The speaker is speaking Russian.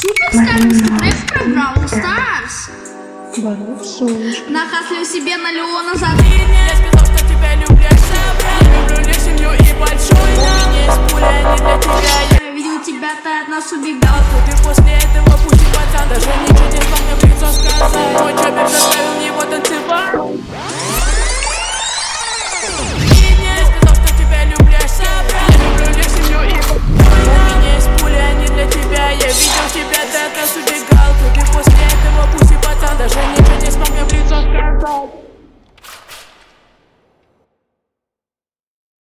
Скажем, трек про Бравл Старс. Солнышко. Нахаслил себе на Леона за... Я сказал, что тебя люблю, я люблю лишь